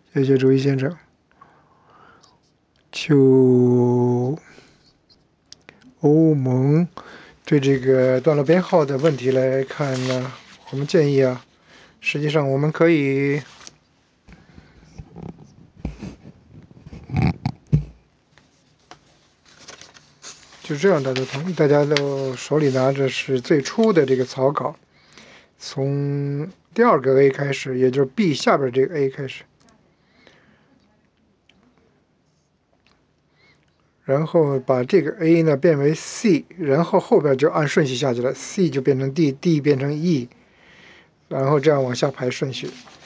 谢谢周一先生。就欧盟对这个段落编号的问题来看呢，我们建议啊，实际上我们可以就这样，大家都手里拿着是最初的这个草稿，从第二个 A 开始，也就是 B 下边这个 A 开始，然后把这个 A 呢变为 C， 然后后边就按顺序下去了，C 就变成 D，D 变成 E，然后这样往下排顺序。